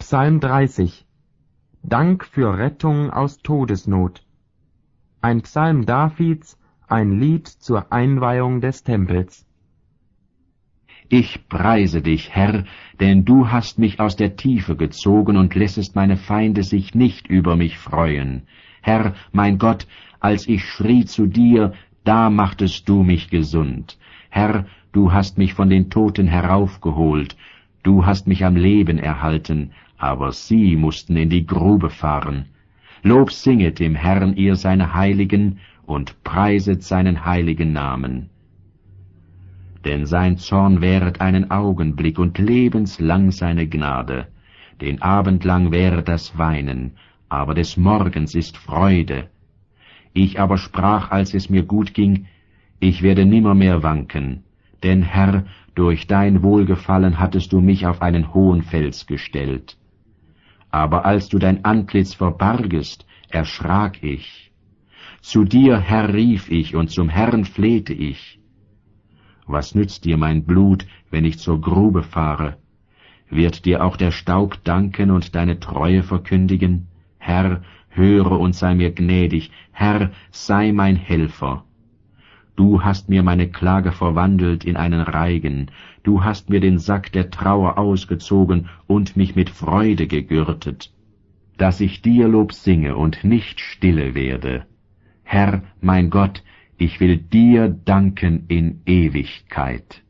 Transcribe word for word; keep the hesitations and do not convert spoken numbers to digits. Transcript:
Psalm dreißig. Dank für Rettung aus Todesnot. Ein Psalm Davids, ein Lied zur Einweihung des Tempels. Ich preise dich, Herr, denn du hast mich aus der Tiefe gezogen und lässest meine Feinde sich nicht über mich freuen. Herr, mein Gott, als ich schrie zu dir, da machtest du mich gesund. Herr, du hast mich von den Toten heraufgeholt, du hast mich am Leben erhalten, aber sie mussten in die Grube fahren. Lob singet dem Herrn ihr seine Heiligen und preiset seinen heiligen Namen. Denn sein Zorn währet einen Augenblick und lebenslang seine Gnade. Den Abend lang währet das Weinen, aber des Morgens ist Freude. Ich aber sprach, als es mir gut ging, ich werde nimmermehr wanken, denn Herr, durch dein Wohlgefallen hattest du mich auf einen hohen Fels gestellt. Aber als du dein Antlitz verbargest, erschrak ich. Zu dir, Herr, rief ich, und zum Herrn flehte ich. Was nützt dir mein Blut, wenn ich zur Grube fahre? Wird dir auch der Staub danken und deine Treue verkündigen? Herr, höre und sei mir gnädig, Herr, sei mein Helfer. Du hast mir meine Klage verwandelt in einen Reigen, du hast mir den Sack der Trauer ausgezogen und mich mit Freude gegürtet, dass ich dir Lob singe und nicht stille werde. Herr, mein Gott, ich will dir danken in Ewigkeit.